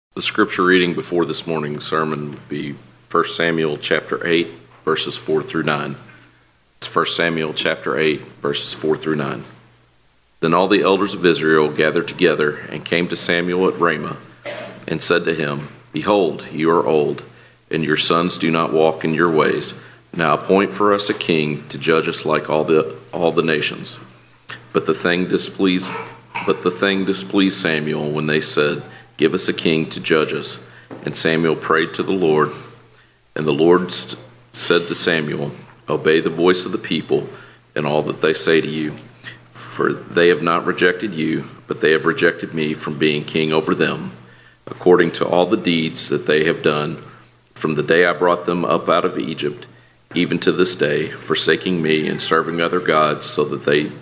The scripture reading before this morning's sermon would be 1 Samuel chapter 8, verses 4 through 9. It's 1 Samuel chapter 8, verses 4 through 9. Then all the elders of Israel gathered together and came to Samuel at Ramah and said to him, Behold, you are old, and your sons do not walk in your ways. Now appoint for us a king to judge us like all the nations. But the thing displeased Samuel when they said, Give us a king to judge us. And Samuel prayed to the Lord. And the Lord said to Samuel, Obey the voice of the people and all that they say to you. For they have not rejected you, but they have rejected me from being king over them, according to all the deeds that they have done from the day I brought them up out of Egypt, even to this day, forsaking me and serving other gods, so they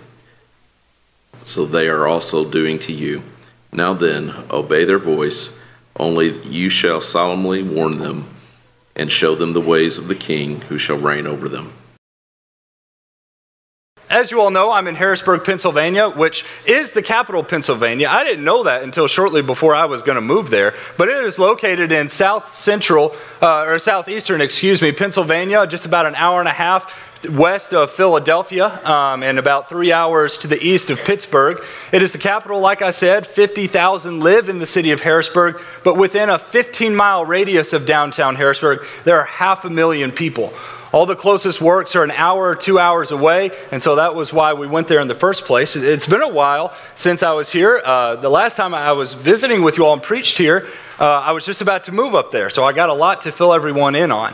are also doing to you. Now then, obey their voice, only you shall solemnly warn them, and show them the ways of the king who shall reign over them. As you all know, I'm in Harrisburg, Pennsylvania, which is the capital of Pennsylvania. I didn't know that until shortly before I was going to move there, but it is located in southeastern, Pennsylvania, just about an hour and a half west of Philadelphia, and about 3 hours to the east of Pittsburgh. It is the capital, like I said. 50,000 live in the city of Harrisburg, but within a 15-mile radius of downtown Harrisburg, there are 500,000 people. All the closest works are an hour or 2 hours away, and so that was why we went there in the first place. It's been a while since I was here. The last time I was visiting with you all and preached here, I was just about to move up there, so I got a lot to fill everyone in on.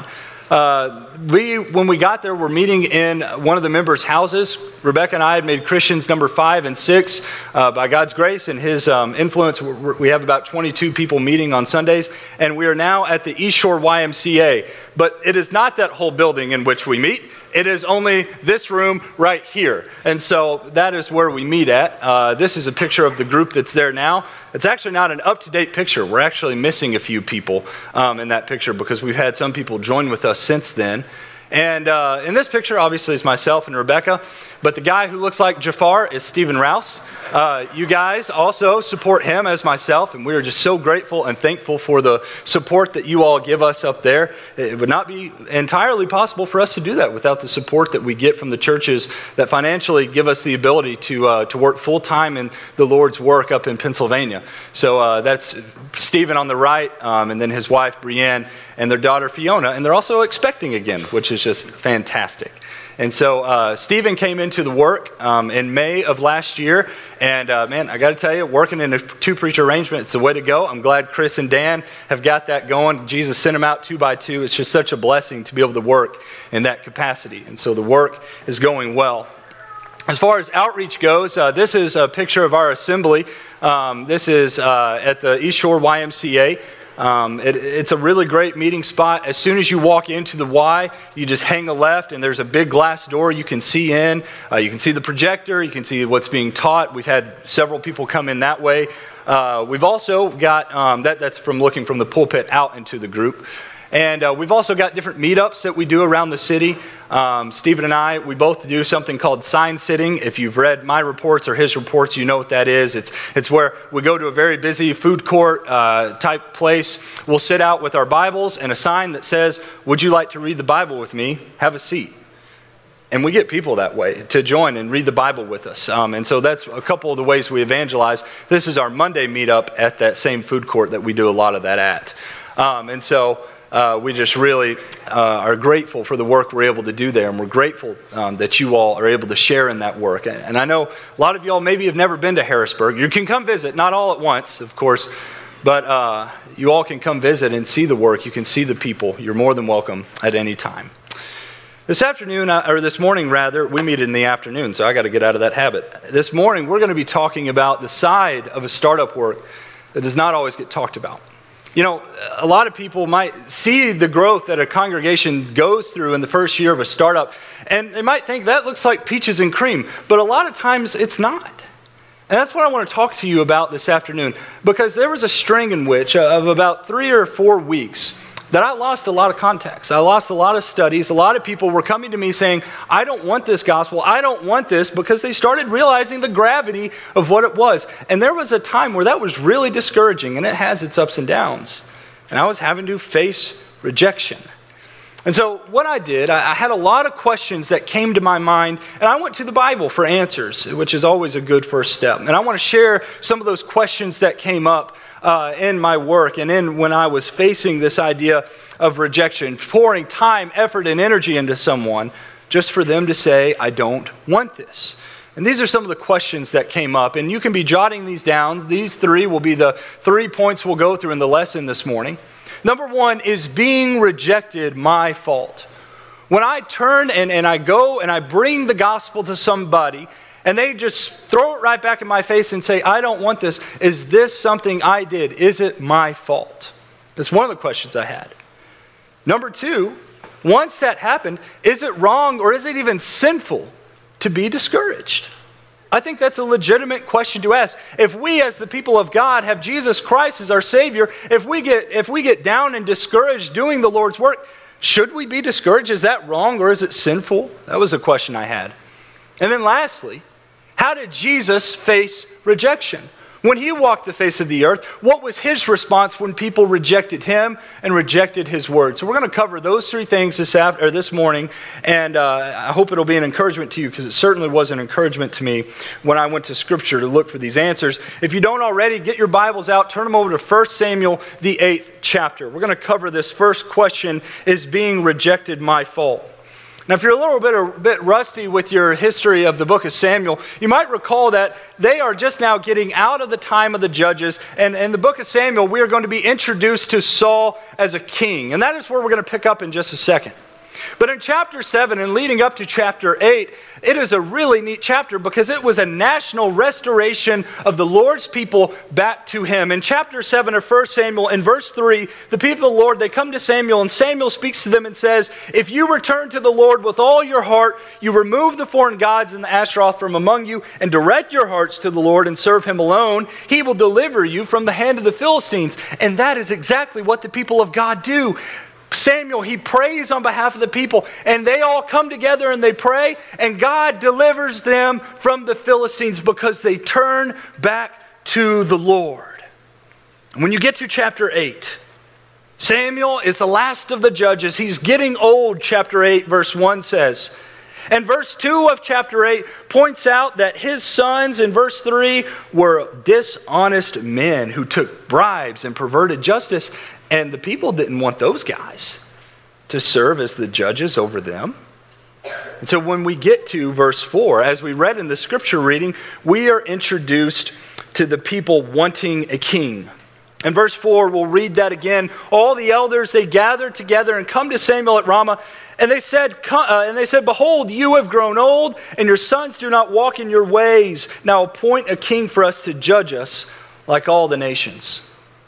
When we got there, we're meeting in one of the members' houses. Rebecca and I had made Christians number 5 and 6. By God's grace and His influence, we have about 22 people meeting on Sundays, and we are now at the East Shore YMCA. But it is not that whole building in which we meet. It is only this room right here. And so that is where we meet at. This is a picture of the group that's there now. It's actually not an up-to-date picture. We're actually missing a few people in that picture because we've had some people join with us since then. And in this picture, obviously, is myself and Rebecca. But the guy who looks like Jafar is Stephen Rouse. You guys also support him as myself, and we are just so grateful and thankful for the support that you all give us up there. It would not be entirely possible for us to do that without the support that we get from the churches that financially give us the ability to work full-time in the Lord's work up in Pennsylvania. So that's Stephen on the right, and then his wife, Brienne, and their daughter, Fiona, and they're also expecting again, which is just fantastic. And so Stephen came into the work in May of last year, and man, I got to tell you, working in a two-preacher arrangement, it's the way to go. I'm glad Chris and Dan have got that going. Jesus sent them out 2 by 2. It's just such a blessing to be able to work in that capacity, and so the work is going well. As far as outreach goes, this is a picture of our assembly. This is at the East Shore YMCA. It's a really great meeting spot. As soon as you walk into the Y, you just hang a left, and there's a big glass door you can see in. You can see the projector. You can see what's being taught. We've had several people come in that way. We've also got, that's from looking from the pulpit out into the group. And we've also got different meetups that we do around the city. Stephen and I, we both do something called sign sitting. If you've read my reports or his reports, you know what that is. It's where we go to a very busy food court type place. We'll sit out with our Bibles and a sign that says, would you like to read the Bible with me? Have a seat. And we get people that way to join and read the Bible with us. And so that's a couple of the ways we evangelize. This is our Monday meetup at that same food court that we do a lot of that at. And so we just really are grateful for the work we're able to do there, and we're grateful that you all are able to share in that work. And I know a lot of you all maybe have never been to Harrisburg. You can come visit, not all at once, of course, but you all can come visit and see the work. You can see the people. You're more than welcome at any time. This morning, we meet in the afternoon, so I got to get out of that habit. This morning, we're going to be talking about the side of a startup work that does not always get talked about. You know, a lot of people might see the growth that a congregation goes through in the first year of a startup, and they might think that looks like peaches and cream, but a lot of times it's not. And that's what I want to talk to you about this afternoon, because there was a string in which of about 3 or 4 weeks that I lost a lot of contacts. I lost a lot of studies. A lot of people were coming to me saying, I don't want this gospel. I don't want this, because they started realizing the gravity of what it was. And there was a time where that was really discouraging, and it has its ups and downs. And I was having to face rejection. And so what I did, I had a lot of questions that came to my mind, and I went to the Bible for answers, which is always a good first step. And I want to share some of those questions that came up in my work and in when I was facing this idea of rejection, pouring time, effort, and energy into someone just for them to say, I don't want this. And these are some of the questions that came up, and you can be jotting these down. These 3 will be the 3 points we'll go through in the lesson this morning. Number 1, is being rejected my fault? When I turn and I go and I bring the gospel to somebody and they just throw it right back in my face and say, I don't want this, is this something I did? Is it my fault? That's one of the questions I had. Number 2, once that happened, is it wrong or is it even sinful to be discouraged? I think that's a legitimate question to ask. If we as the people of God have Jesus Christ as our Savior, if we get down and discouraged doing the Lord's work, should we be discouraged? Is that wrong or is it sinful? That was a question I had. And then lastly, how did Jesus face rejection? When he walked the face of the earth, what was his response when people rejected him and rejected his word? So we're going to cover those 3 things this morning, and I hope it'll be an encouragement to you, because it certainly was an encouragement to me when I went to Scripture to look for these answers. If you don't already, get your Bibles out, turn them over to 1 Samuel, the 8th chapter. We're going to cover this first question, is being rejected my fault? Now, if you're a bit rusty with your history of the book of Samuel, you might recall that they are just now getting out of the time of the judges. And in the book of Samuel, we are going to be introduced to Saul as a king. And that is where we're going to pick up in just a second. But in chapter 7 and leading up to chapter 8, it is a really neat chapter because it was a national restoration of the Lord's people back to him. In chapter 7 of 1 Samuel, in verse 3, the people of the Lord, they come to Samuel, and Samuel speaks to them and says, if you return to the Lord with all your heart, you remove the foreign gods and the Ashtaroth from among you, and direct your hearts to the Lord and serve him alone, he will deliver you from the hand of the Philistines. And that is exactly what the people of God do. Samuel, he prays on behalf of the people, and they all come together and they pray, and God delivers them from the Philistines because they turn back to the Lord. And when you get to chapter 8, Samuel is the last of the judges. He's getting old, chapter 8, verse 1 says. And verse 2 of chapter 8 points out that his sons, in verse 3, were dishonest men who took bribes and perverted justice. And the people didn't want those guys to serve as the judges over them. And so when we get to verse 4, as we read in the scripture reading, we are introduced to the people wanting a king. In verse 4, we'll read that again. All the elders, they gathered together and come to Samuel at Ramah. And they said, behold, you have grown old, and your sons do not walk in your ways. Now appoint a king for us to judge us like all the nations.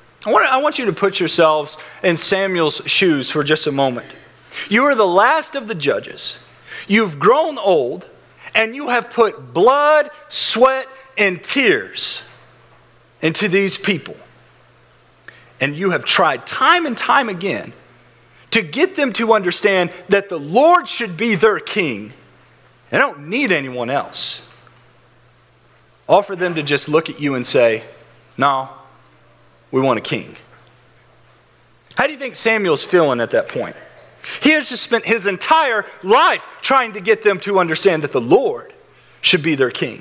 I want you to put yourselves in Samuel's shoes for just a moment. You are the last of the judges. You've grown old, and you have put blood, sweat, and tears into these people. And you have tried time and time again to get them to understand that the Lord should be their king. They don't need anyone else. Offer them to just look at you and say, no, we want a king. How do you think Samuel's feeling at that point? He has just spent his entire life trying to get them to understand that the Lord should be their king.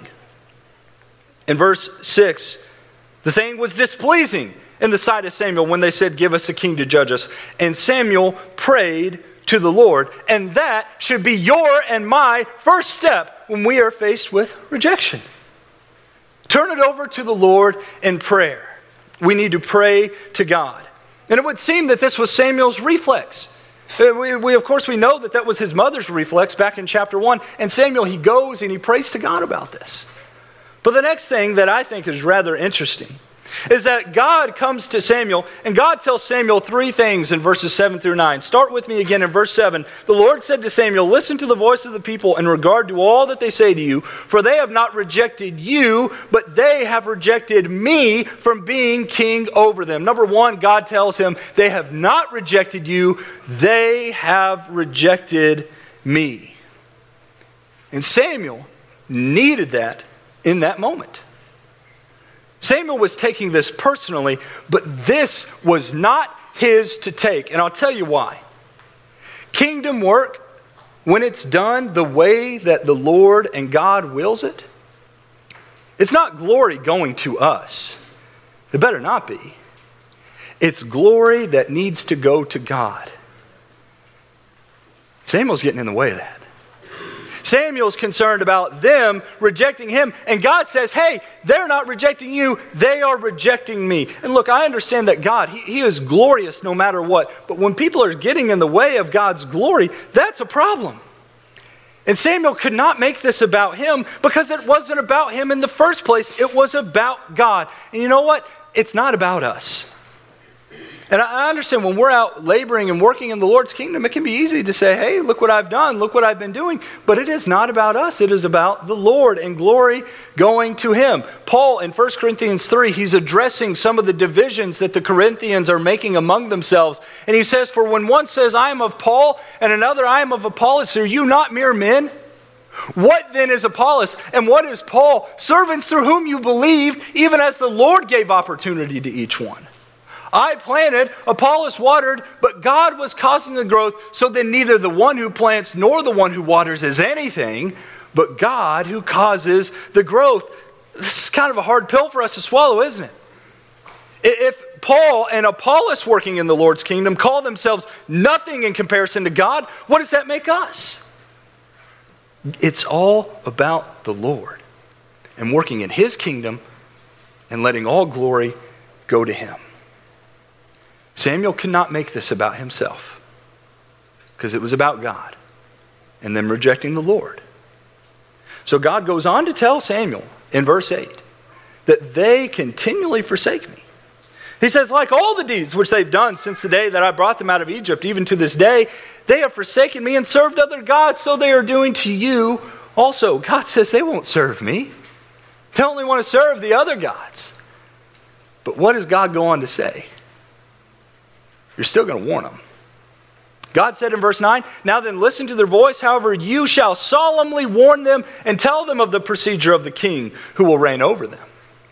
In verse 6, the thing was displeasing in the sight of Samuel when they said, give us a king to judge us. And Samuel prayed to the Lord. And that should be your and my first step when we are faced with rejection. Turn it over to the Lord in prayer. We need to pray to God. And it would seem that this was Samuel's reflex. Of course, we know that was his mother's reflex back in chapter 1. And Samuel, he goes and he prays to God about this. But the next thing that I think is rather interesting is that God comes to Samuel, and God tells Samuel three things in verses 7 through 9. Start with me again in verse 7. The Lord said to Samuel, listen to the voice of the people in regard to all that they say to you, for they have not rejected you, but they have rejected me from being king over them. Number one, God tells him, they have not rejected you, they have rejected me. And Samuel needed that in that moment. Samuel was taking this personally, but this was not his to take. And I'll tell you why. Kingdom work, when it's done the way that the Lord and God wills it, it's not glory going to us. It better not be. It's glory that needs to go to God. Samuel's getting in the way of that. Samuel's concerned about them rejecting him. And God says, hey, they're not rejecting you. They are rejecting me. And look, I understand that God, he is glorious no matter what. But when people are getting in the way of God's glory, that's a problem. And Samuel could not make this about him because it wasn't about him in the first place. It was about God. And you know what? It's not about us. And I understand when we're out laboring and working in the Lord's kingdom, it can be easy to say, hey, look what I've done, look what I've been doing. But it is not about us. It is about the Lord and glory going to him. Paul in 1 Corinthians 3, he's addressing some of the divisions that the Corinthians are making among themselves. And he says, for when one says, I am of Paul, and another, I am of Apollos, are you not mere men? What then is Apollos, and what is Paul? Servants through whom you believed, even as the Lord gave opportunity to each one. I planted, Apollos watered, but God was causing the growth, so then neither the one who plants nor the one who waters is anything, but God who causes the growth. This is kind of a hard pill for us to swallow, isn't it? If Paul and Apollos working in the Lord's kingdom call themselves nothing in comparison to God, what does that make us? It's all about the Lord and working in his kingdom and letting all glory go to him. Samuel could not make this about himself because it was about God and them rejecting the Lord. So God goes on to tell Samuel in verse 8 that they continually forsake me. He says, like all the deeds which they've done since the day that I brought them out of Egypt, even to this day, they have forsaken me and served other gods, so they are doing to you also. God says they won't serve me. They only want to serve the other gods. But what does God go on to say? You're still going to warn them. God said in verse 9, now then listen to their voice, however you shall solemnly warn them and tell them of the procedure of the king who will reign over them.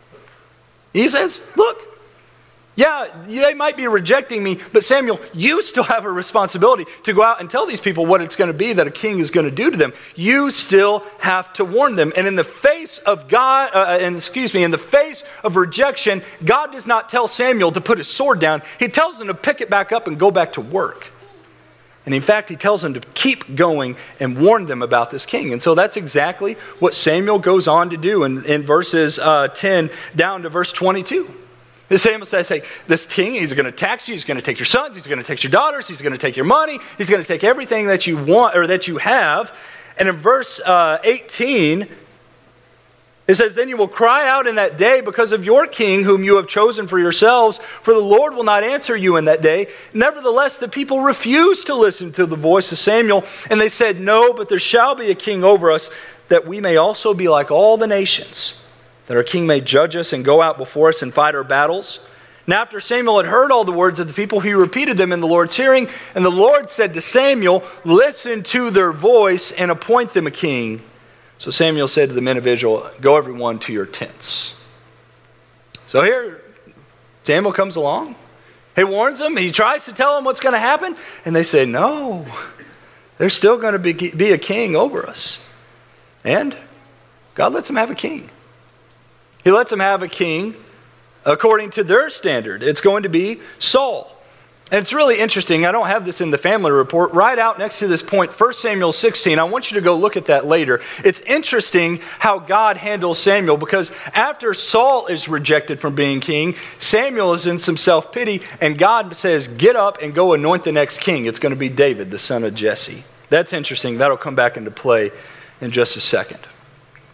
He says, look, yeah, they might be rejecting me, but Samuel, you still have a responsibility to go out and tell these people what it's going to be that a king is going to do to them. You still have to warn them. And in the face of in the face of rejection, God does not tell Samuel to put his sword down. He tells him to pick it back up and go back to work. And in fact, he tells them to keep going and warn them about this king. And so that's exactly what Samuel goes on to do in verses 10 down to verse 22. Samuel says, hey, this king, he's going to tax you, he's going to take your sons, he's going to take your daughters, he's going to take your money, he's going to take everything that you want or that you have. And in verse 18, it says, then you will cry out in that day because of your king whom you have chosen for yourselves, for the Lord will not answer you in that day. Nevertheless, the people refused to listen to the voice of Samuel, and they said, no, but there shall be a king over us, that we may also be like all the nations, that our king may judge us and go out before us and fight our battles. And after Samuel had heard all the words of the people, he repeated them in the Lord's hearing. And the Lord said to Samuel, listen to their voice and appoint them a king. So Samuel said to the men of Israel, go everyone to your tents. So here, Samuel comes along. He warns them. He tries to tell them what's going to happen. And they say, no, there's still going to be a king over us. And God lets them have a king. He lets them have a king according to their standard. It's going to be Saul. And it's really interesting. I don't have this in the family report. Right out next to this point, 1 Samuel 16. I want you to go look at that later. It's interesting how God handles Samuel because after Saul is rejected from being king, Samuel is in some self-pity and God says, get up and go anoint the next king. It's going to be David, the son of Jesse. That's interesting. That'll come back into play in just a second.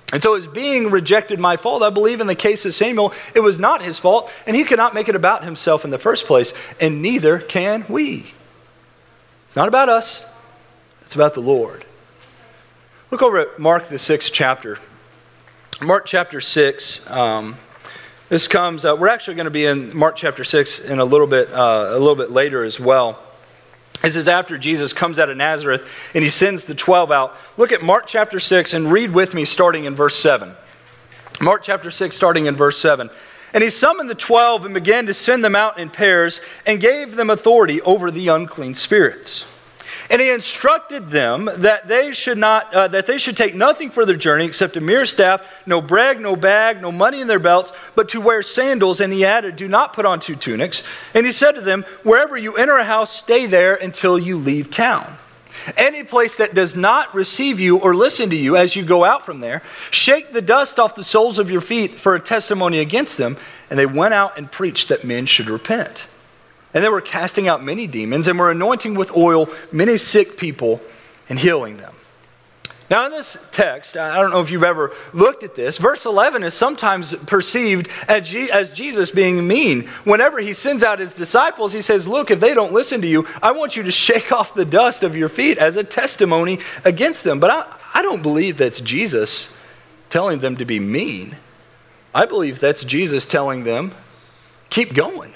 And so as being rejected my fault, I believe in the case of Samuel, it was not his fault, and he could not make it about himself in the first place, and neither can we. It's not about us, it's about the Lord. Look over at Mark, the 6th chapter. Mark chapter 6, this comes, we're actually going to be in Mark chapter 6 in a little bit later as well. This is after Jesus comes out of Nazareth and he sends the 12 out. Look at Mark chapter 6 and read with me starting in verse 7. Mark chapter 6 starting in verse 7. And he summoned the 12 and began to send them out in pairs and gave them authority over the unclean spirits. And he instructed them that they should take nothing for their journey except a mere staff, no bread, no bag, no money in their belts, but to wear sandals. And he added, do not put on 2 tunics. And he said to them, wherever you enter a house, stay there until you leave town. Any place that does not receive you or listen to you as you go out from there, shake the dust off the soles of your feet for a testimony against them. And they went out and preached that men should repent. And they were casting out many demons and were anointing with oil many sick people and healing them. Now in this text, I don't know if you've ever looked at this, verse 11 is sometimes perceived as Jesus being mean. Whenever he sends out his disciples, he says, look, if they don't listen to you, I want you to shake off the dust of your feet as a testimony against them. But I don't believe that's Jesus telling them to be mean. I believe that's Jesus telling them, keep going.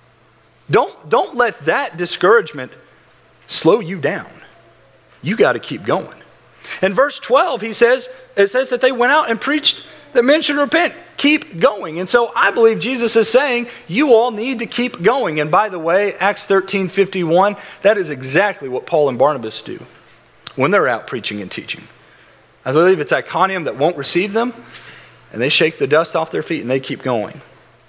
Don't let that discouragement slow you down. You got to keep going. In verse 12, it says that they went out and preached that men should repent. Keep going. And so I believe Jesus is saying, you all need to keep going. And by the way, Acts 13:51, that is exactly what Paul and Barnabas do when they're out preaching and teaching. I believe it's Iconium that won't receive them, and they shake the dust off their feet and they keep going.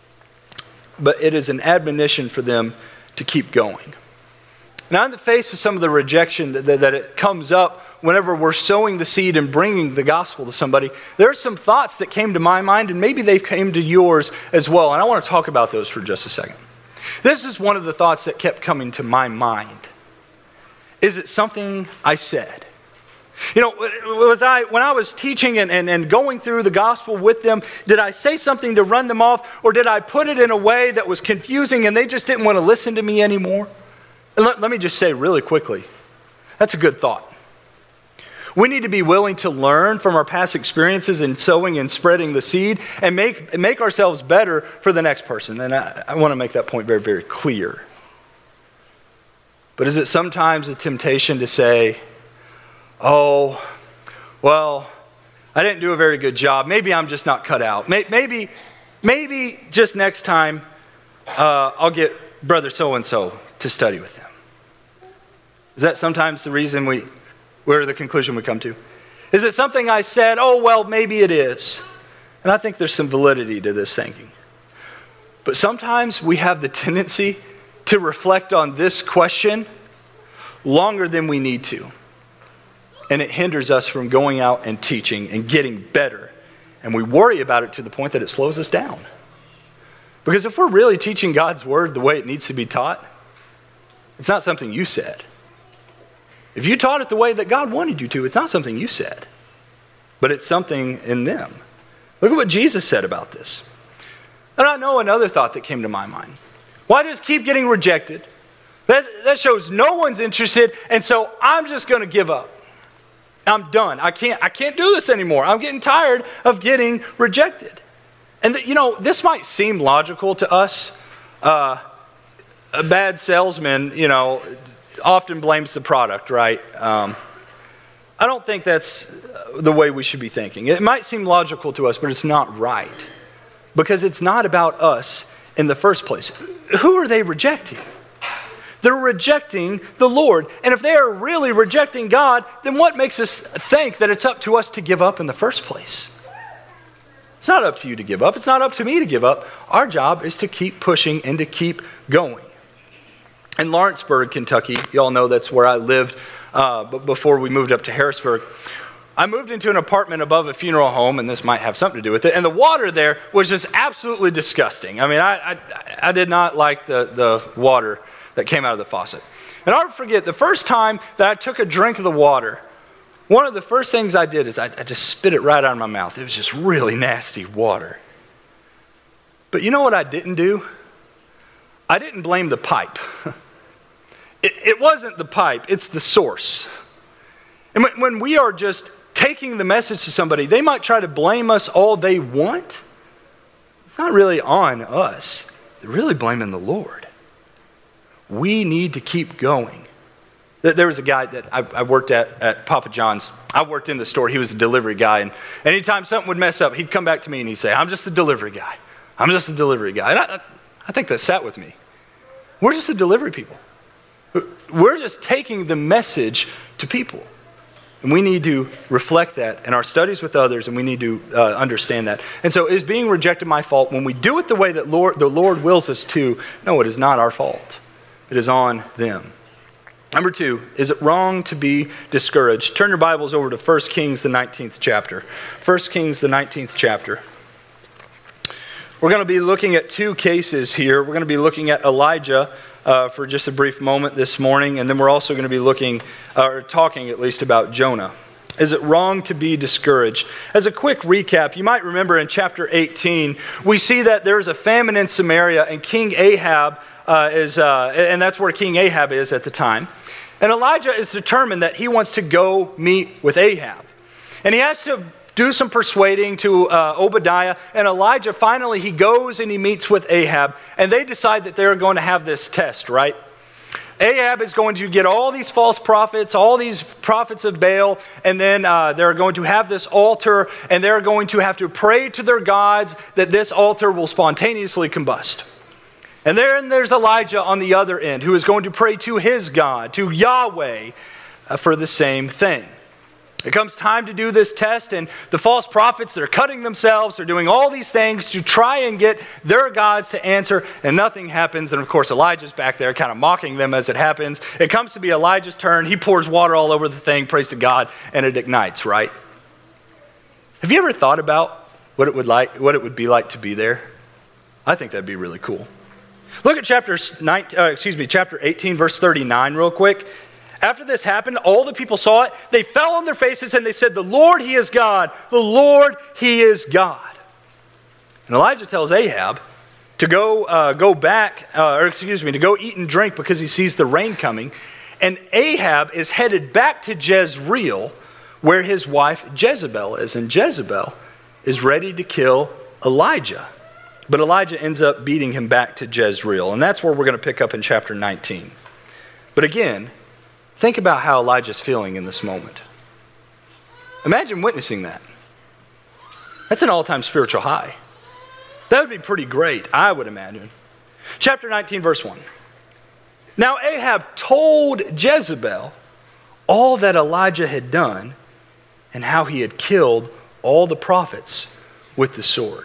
But it is an admonition for them to keep going. Now, in the face of some of the rejection that it comes up whenever we're sowing the seed and bringing the gospel to somebody, there are some thoughts that came to my mind, and maybe they've came to yours as well. And I want to talk about those for just a second. This is one of the thoughts that kept coming to my mind. Is it something I said? You know, when I was teaching and going through the gospel with them, did I say something to run them off, or did I put it in a way that was confusing and they just didn't want to listen to me anymore? And let me just say really quickly, that's a good thought. We need to be willing to learn from our past experiences in sowing and spreading the seed and make ourselves better for the next person. And I want to make that point very, very clear. But is it sometimes a temptation to say, oh, well, I didn't do a very good job. Maybe I'm just not cut out. Maybe just next time I'll get brother so-and-so to study with them. Is that sometimes the reason where the conclusion we come to? Is it something I said, oh, well, maybe it is. And I think there's some validity to this thinking. But sometimes we have the tendency to reflect on this question longer than we need to. And it hinders us from going out and teaching and getting better. And we worry about it to the point that it slows us down. Because if we're really teaching God's word the way it needs to be taught, it's not something you said. If you taught it the way that God wanted you to, it's not something you said. But it's something in them. Look at what Jesus said about this. And I know another thought that came to my mind. Why does keep getting rejected? That shows no one's interested, and so I'm just going to give up. I'm done. I can't do this anymore. I'm getting tired of getting rejected. And this might seem logical to us. A bad salesman, often blames the product, right? I don't think that's the way we should be thinking. It might seem logical to us, but it's not right. Because it's not about us in the first place. Who are they rejecting? They're rejecting the Lord. And if they are really rejecting God, then what makes us think that it's up to us to give up in the first place? It's not up to you to give up. It's not up to me to give up. Our job is to keep pushing and to keep going. In Lawrenceburg, Kentucky, you all know that's where I lived before we moved up to Harrisburg. I moved into an apartment above a funeral home, and this might have something to do with it, and the water there was just absolutely disgusting. I mean, I did not like the water that came out of the faucet. And I'll never forget the first time that I took a drink of the water, one of the first things I did is I just spit it right out of my mouth. It was just really nasty water. But you know what I didn't do? I didn't blame the pipe. It wasn't the pipe, it's the source. And when we are just taking the message to somebody, they might try to blame us all they want. It's not really on us. They're really blaming the Lord. We need to keep going. There was a guy that I worked at Papa John's. I worked in the store. He was a delivery guy. And anytime something would mess up, he'd come back to me and he'd say, I'm just a delivery guy. I'm just a delivery guy. And I think that sat with me. We're just a delivery people. We're just taking the message to people. And we need to reflect that in our studies with others, and we need to understand that. And so is being rejected my fault? When we do it the way that the Lord wills us to, no, it is not our fault. It is on them. Number 2, is it wrong to be discouraged? Turn your Bibles over to 1 Kings, the 19th chapter. 1 Kings, the 19th chapter. We're going to be looking at 2 cases here. We're going to be looking at Elijah for just a brief moment this morning, and then we're also going to be talking at least about Jonah. Is it wrong to be discouraged? As a quick recap, you might remember in chapter 18, we see that there's a famine in Samaria, and King Ahab and that's where King Ahab is at the time. And Elijah is determined that he wants to go meet with Ahab. And he has to do some persuading to Obadiah, and Elijah finally, he goes and he meets with Ahab, and they decide that they're going to have this test, right? Ahab is going to get all these false prophets, all these prophets of Baal, and then they're going to have this altar, and they're going to have to pray to their gods that this altar will spontaneously combust. And then there's Elijah on the other end, who is going to pray to his God, to Yahweh, for the same thing. It comes time to do this test, and the false prophets, they're cutting themselves, they're doing all these things to try and get their gods to answer, and nothing happens. And of course, Elijah's back there kind of mocking them as it happens. It comes to be Elijah's turn. He pours water all over the thing, prays to God, and it ignites, right? Have you ever thought about what it would be like to be there? I think that'd be really cool. Look at chapter 18, verse 39 real quick. After this happened, all the people saw it. They fell on their faces and they said, "The Lord, He is God. The Lord, He is God." And Elijah tells Ahab to go eat and drink because he sees the rain coming. And Ahab is headed back to Jezreel, where his wife Jezebel is. And Jezebel is ready to kill Elijah. But Elijah ends up beating him back to Jezreel. And that's where we're going to pick up in chapter 19. But again, think about how Elijah's feeling in this moment. Imagine witnessing that. That's an all-time spiritual high. That would be pretty great, I would imagine. Chapter 19, verse 1. Now Ahab told Jezebel all that Elijah had done and how he had killed all the prophets with the sword.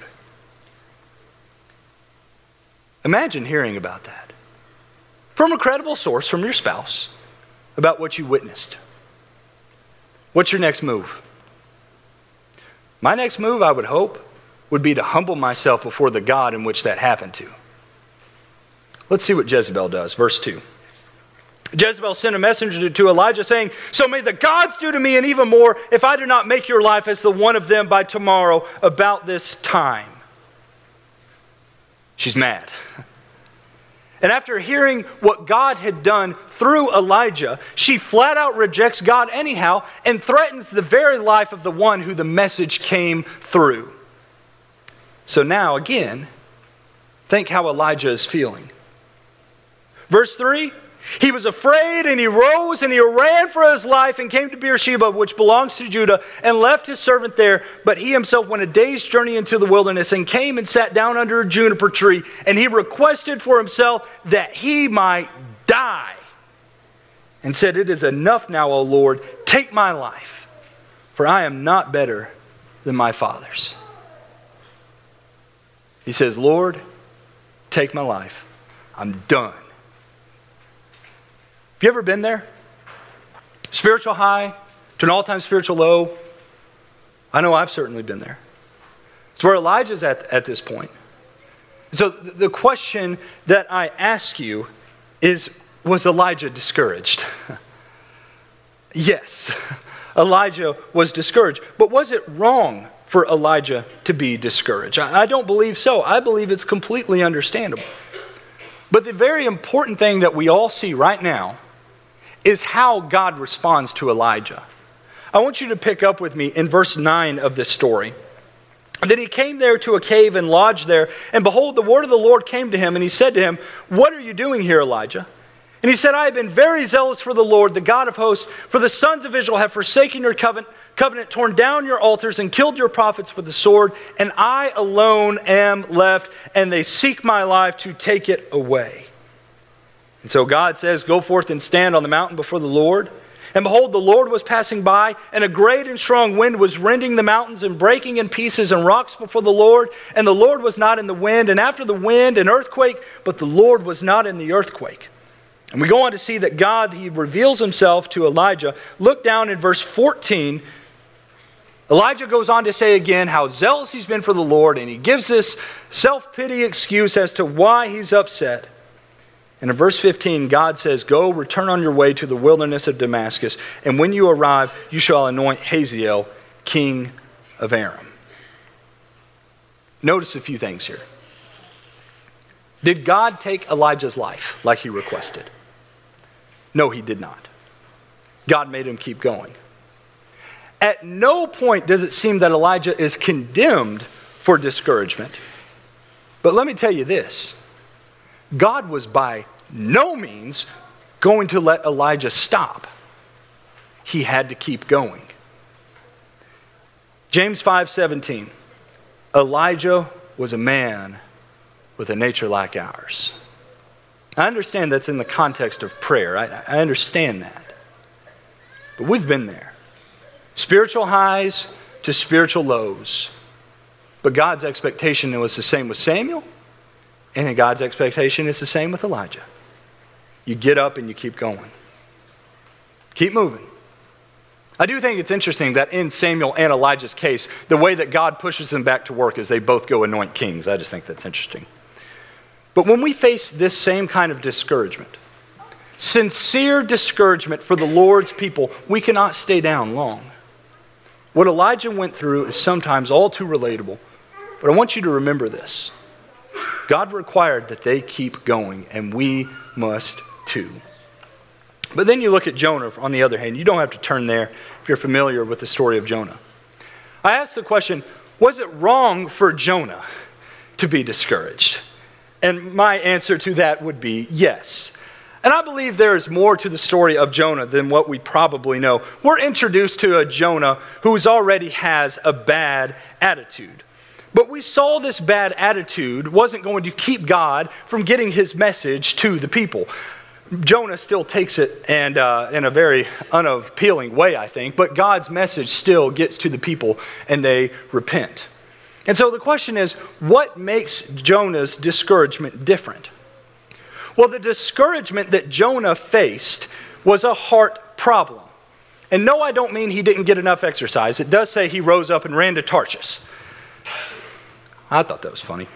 Imagine hearing about that from a credible source, from your spouse, about what you witnessed. What's your next move? My next move, I would hope, would be to humble myself before the God in which that happened to. Let's see what Jezebel does. Verse 2. Jezebel sent a messenger to Elijah saying, "So may the gods do to me and even more if I do not make your life as the one of them by tomorrow about this time." She's mad. And after hearing what God had done through Elijah, she flat out rejects God anyhow and threatens the very life of the one who the message came through. So now, again, think how Elijah is feeling. Verse 3, he was afraid and he rose and he ran for his life and came to Beersheba, which belongs to Judah, and left his servant there. But he himself went a day's journey into the wilderness and came and sat down under a juniper tree. And he requested for himself that he might die and said, "It is enough now, O Lord, take my life, for I am not better than my fathers." He says, "Lord, take my life. I'm done." Have you ever been there? Spiritual high to an all-time spiritual low? I know I've certainly been there. It's where Elijah's at this point. So the question that I ask you is, was Elijah discouraged? Yes. Elijah was discouraged. But was it wrong for Elijah to be discouraged? I don't believe so. I believe it's completely understandable. But the very important thing that we all see right now is how God responds to Elijah. I want you to pick up with me in verse 9 of this story. Then he came there to a cave and lodged there. And behold, the word of the Lord came to him, and he said to him, "What are you doing here, Elijah?" And he said, "I have been very zealous for the Lord, the God of hosts, for the sons of Israel have forsaken your covenant, torn down your altars, and killed your prophets with the sword. And I alone am left, and they seek my life to take it away." And so God says, "Go forth and stand on the mountain before the Lord." And behold, the Lord was passing by, and a great and strong wind was rending the mountains and breaking in pieces and rocks before the Lord. And the Lord was not in the wind, and after the wind an earthquake, but the Lord was not in the earthquake. And we go on to see that God, he reveals himself to Elijah. Look down in verse 14. Elijah goes on to say again how zealous he's been for the Lord, and he gives this self-pity excuse as to why he's upset. And in verse 15, God says, "Go, return on your way to the wilderness of Damascus, and when you arrive, you shall anoint Hazael, king of Aram." Notice a few things here. Did God take Elijah's life like he requested? No, he did not. God made him keep going. At no point does it seem that Elijah is condemned for discouragement. But let me tell you this. God was by no means going to let Elijah stop. He had to keep going. James 5:17. Elijah was a man with a nature like ours. I understand that's in the context of prayer. I understand that. But we've been there. Spiritual highs to spiritual lows. But God's expectation was the same with Samuel, and God's expectation is the same with Elijah. You get up and you keep going. Keep moving. I do think it's interesting that in Samuel and Elijah's case, the way that God pushes them back to work is they both go anoint kings. I just think that's interesting. But when we face this same kind of discouragement, sincere discouragement for the Lord's people, we cannot stay down long. What Elijah went through is sometimes all too relatable. But I want you to remember this. God required that they keep going, and we must too. But then you look at Jonah, on the other hand. You don't have to turn there if you're familiar with the story of Jonah. I asked the question, was it wrong for Jonah to be discouraged? And my answer to that would be yes. And I believe there is more to the story of Jonah than what we probably know. We're introduced to a Jonah who already has a bad attitude. But we saw this bad attitude wasn't going to keep God from getting his message to the people. Jonah still takes it and in a very unappealing way, I think, but God's message still gets to the people and they repent. And so the question is, what makes Jonah's discouragement different? Well, the discouragement that Jonah faced was a heart problem. And no, I don't mean he didn't get enough exercise. It does say he rose up and ran to Tarshish. I thought that was funny.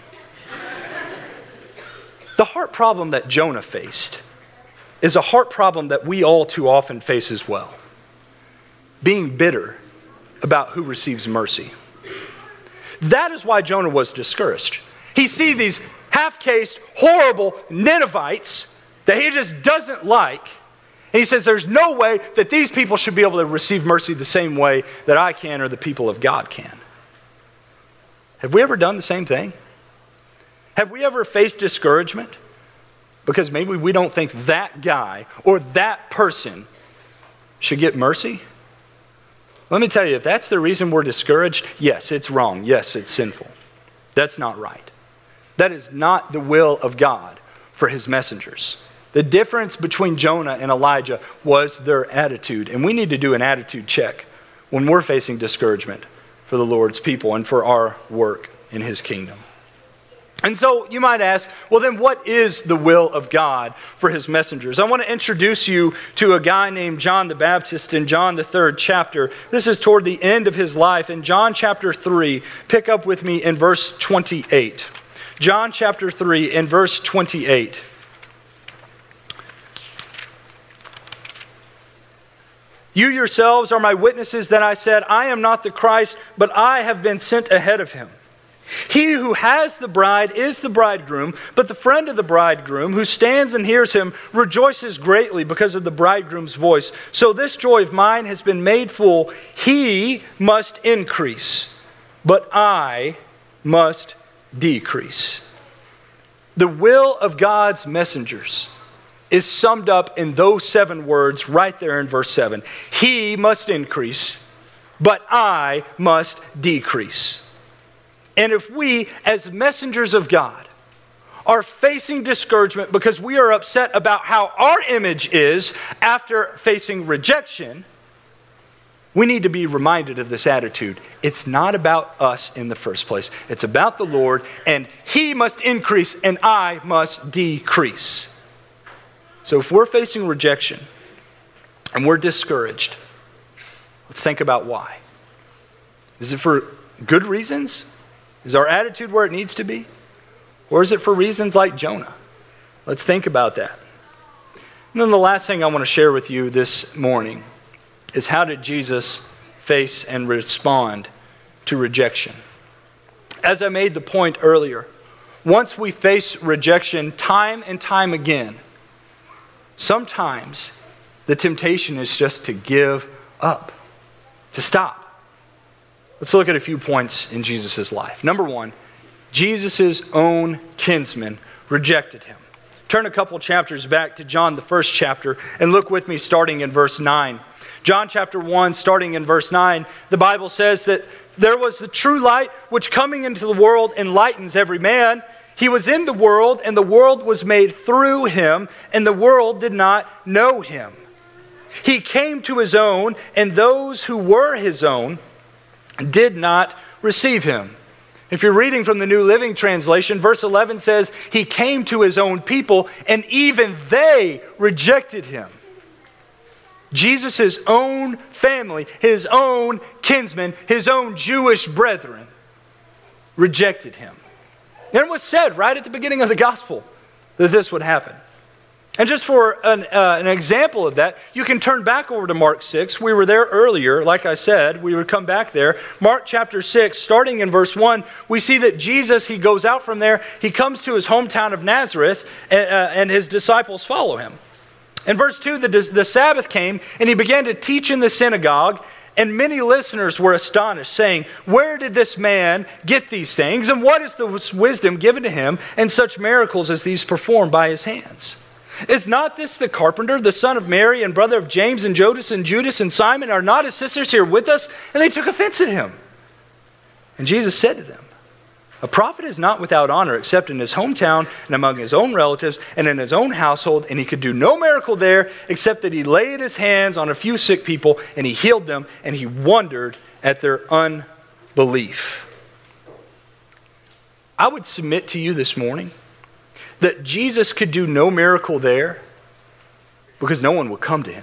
The heart problem that Jonah faced is a heart problem that we all too often face as well. Being bitter about who receives mercy. That is why Jonah was discouraged. He sees these half-caste, horrible Ninevites that he just doesn't like. And he says there's no way that these people should be able to receive mercy the same way that I can or the people of God can. Have we ever done the same thing? Have we ever faced discouragement? Because maybe we don't think that guy or that person should get mercy? Let me tell you, if that's the reason we're discouraged, yes, it's wrong. Yes, it's sinful. That's not right. That is not the will of God for his messengers. The difference between Jonah and Elijah was their attitude. And we need to do an attitude check when we're facing discouragement for the Lord's people and for our work in his kingdom. And so you might ask, well then what is the will of God for his messengers? I want to introduce you to a guy named John the Baptist in John the 3rd chapter. This is toward the end of his life. In John chapter 3, pick up with me in verse 28. John chapter 3 and verse 28. You yourselves are my witnesses that I said, I am not the Christ, but I have been sent ahead of him. He who has the bride is the bridegroom, but the friend of the bridegroom who stands and hears him rejoices greatly because of the bridegroom's voice. So this joy of mine has been made full. He must increase, but I must decrease. The will of God's messengers is summed up in those 7 words right there in verse 7. He must increase, but I must decrease. And if we, as messengers of God, are facing discouragement because we are upset about how our image is after facing rejection, we need to be reminded of this attitude. It's not about us in the first place. It's about the Lord, and He must increase and I must decrease. So if we're facing rejection and we're discouraged, let's think about why. Is it for good reasons? Is our attitude where it needs to be? Or is it for reasons like Jonah? Let's think about that. And then the last thing I want to share with you this morning is how did Jesus face and respond to rejection? As I made the point earlier, once we face rejection time and time again, sometimes the temptation is just to give up, to stop. Let's look at a few points in Jesus' life. Number 1, Jesus' own kinsmen rejected him. Turn a couple chapters back to John, the 1st chapter, and look with me starting in verse 9. John chapter 1, starting in verse 9, the Bible says that there was the true light which coming into the world enlightens every man. He was in the world, and the world was made through him, and the world did not know him. He came to his own, and those who were his own did not receive him. If you're reading from the New Living Translation, verse 11 says, he came to his own people, and even they rejected him. Jesus' own family, his own kinsmen, his own Jewish brethren rejected him. And it was said right at the beginning of the gospel that this would happen. And just for an example of that, you can turn back over to Mark 6. We were there earlier, like I said, we would come back there. Mark chapter 6, starting in verse 1, we see that Jesus, he goes out from there, he comes to his hometown of Nazareth, and his disciples follow him. In verse 2, the Sabbath came, and he began to teach in the synagogue, and many listeners were astonished, saying, where did this man get these things, and what is the wisdom given to him, and such miracles as these performed by his hands? Is not this the carpenter, the son of Mary, and brother of James, and Judas, and Simon? Are not his sisters here with us? And they took offense at him. And Jesus said to them, a prophet is not without honor except in his hometown and among his own relatives and in his own household. And he could do no miracle there except that he laid his hands on a few sick people and he healed them, and he wondered at their unbelief. I would submit to you this morning that Jesus could do no miracle there because no one would come to him.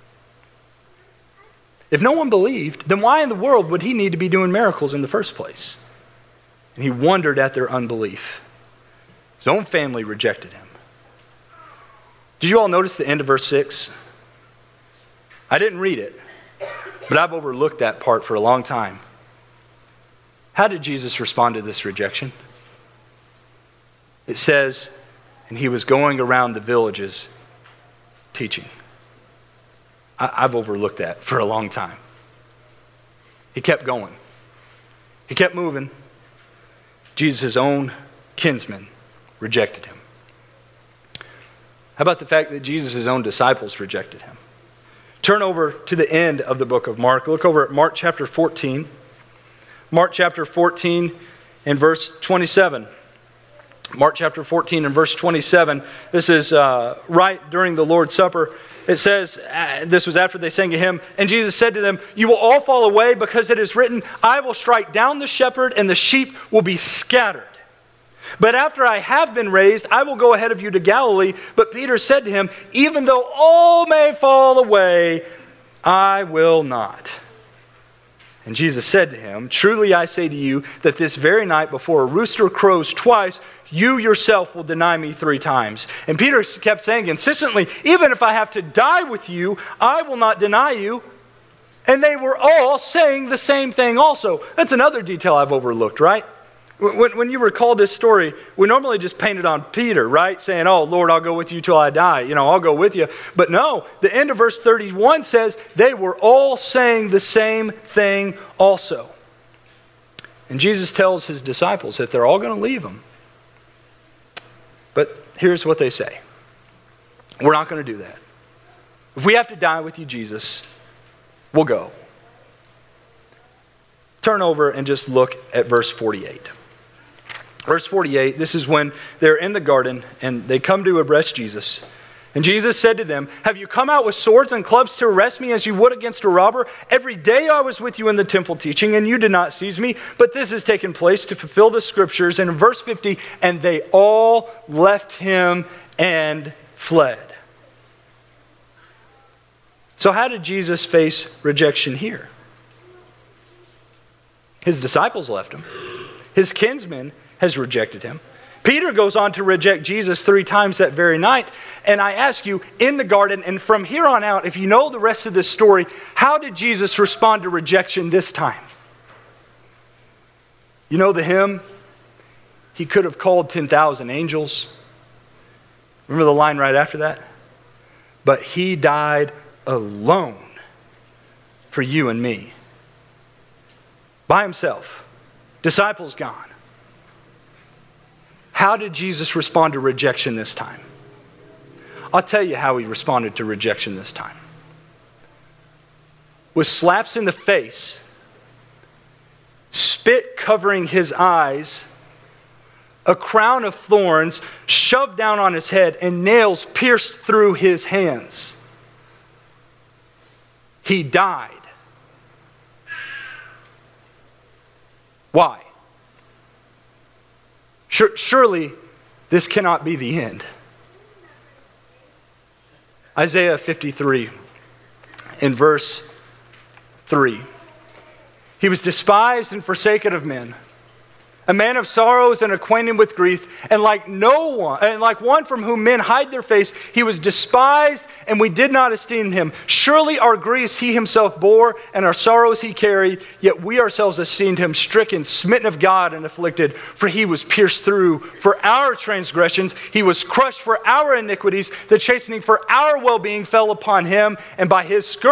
If no one believed, then why in the world would he need to be doing miracles in the first place? And he wondered at their unbelief. His own family rejected him. Did you all notice the end of verse 6? I didn't read it, but I've overlooked that part for a long time. How did Jesus respond to this rejection? It says, and he was going around the villages teaching. I've overlooked that for a long time. He kept going. He kept moving. Jesus' own kinsmen rejected him. How about the fact that Jesus' own disciples rejected him? Turn over to the end of the book of Mark. Look over at Mark chapter 14. Mark chapter 14 and verse 27. Mark chapter 14 and verse 27. This is right during the Lord's Supper. It says, this was after they sang a hymn, and Jesus said to them, you will all fall away because it is written, I will strike down the shepherd and the sheep will be scattered. But after I have been raised, I will go ahead of you to Galilee. But Peter said to him, even though all may fall away, I will not. And Jesus said to him, truly I say to you that this very night before a rooster crows twice, you yourself will deny me 3 times. And Peter kept saying consistently, even if I have to die with you, I will not deny you. And they were all saying the same thing also. That's another detail I've overlooked, right? When you recall this story, we normally just paint it on Peter, right? Saying, oh, Lord, I'll go with you till I die. I'll go with you. But no, the end of verse 31 says they were all saying the same thing also. And Jesus tells his disciples that they're all going to leave him. But here's what they say. We're not going to do that. If we have to die with you, Jesus, we'll go. Turn over and just look at verse 48. Verse 48, this is when they're in the garden and they come to arrest Jesus. And Jesus said to them, have you come out with swords and clubs to arrest me as you would against a robber? Every day I was with you in the temple teaching, and you did not seize me. But this has taken place to fulfill the scriptures. And in verse 50, and they all left him and fled. So how did Jesus face rejection here? His disciples left him. His kinsman has rejected him. Peter goes on to reject Jesus 3 times that very night. And I ask you, in the garden, and from here on out, if you know the rest of this story, how did Jesus respond to rejection this time? You know the hymn? He could have called 10,000 angels. Remember the line right after that? But he died alone for you and me. By himself. Disciples gone. How did Jesus respond to rejection this time? I'll tell you how he responded to rejection this time. With slaps in the face, spit covering his eyes, a crown of thorns shoved down on his head, and nails pierced through his hands. He died. Why? Surely this cannot be the end. Isaiah 53 in verse 3. He was despised and forsaken of men, a man of sorrows and acquainted with grief, and like one from whom men hide their face, he was despised, and we did not esteem him. Surely our griefs he himself bore, and our sorrows he carried, yet we ourselves esteemed him stricken, smitten of God, and afflicted. For he was pierced through for our transgressions, he was crushed for our iniquities. The chastening for our well-being fell upon him, and by his scourging